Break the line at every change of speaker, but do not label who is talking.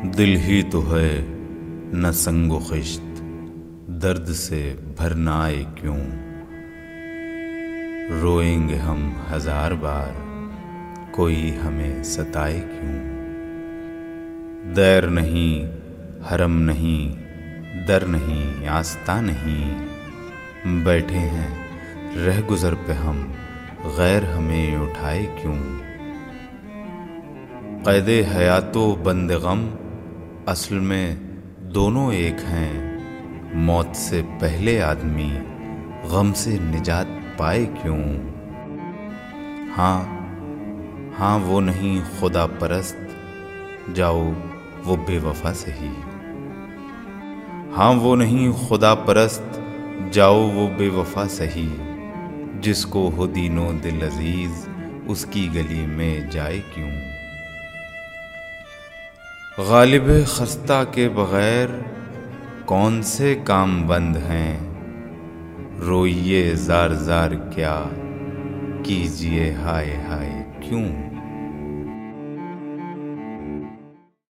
दिल ही तो है न संगो खिश्त, दर्द से भरना आए क्यों। रोएंगे हम हजार बार, कोई हमें सताए क्यों। दैर नहीं, हरम नहीं, दर नहीं, आस्ता नहीं। बैठे हैं रह गुजर पे हम, गैर हमें उठाए क्यों। क़ैदे हयातो बंदे गम, असल में दोनों एक हैं। मौत से पहले आदमी गम से निजात पाए क्यों। हाँ वो नहीं खुदा परस्त, जाओ वो बेवफा सही। हाँ वो नहीं खुदा परस्त, जाओ वो बेवफा सही। जिसको हो दीनो दिल अजीज, उसकी गली में जाए क्यों। गालिब खस्ता के बगैर कौन से काम बंद हैं। रोइए जार जार क्या, कीजिए हाय हाय क्यों।